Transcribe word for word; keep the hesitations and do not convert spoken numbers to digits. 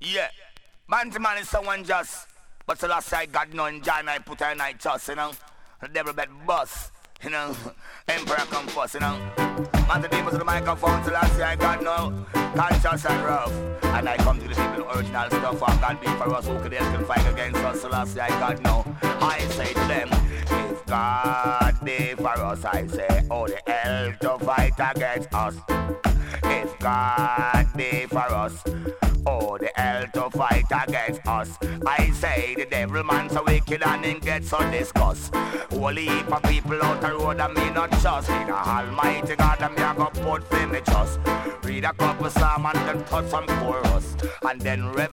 Yeah. Man to man is someone just. But so last I got none, John I put her in I trust, you know. The devil bet bust, you know. Emperor come first, you know. Man to people to the microphone, so last I got no conscious and rough. And I come to the people original stuff, and God be for us, who could help and fight against us, so last I got no. I say to them, if God be for us, I say, oh the hell to fight against us. If God be for us, oh, the hell to fight against us. I say the devil man so wicked and him get so disgust. Whole heap of people out the road and me not trust. In the almighty God and me a go put for me trust. Read a couple psalm and then touch some chorus. And then rev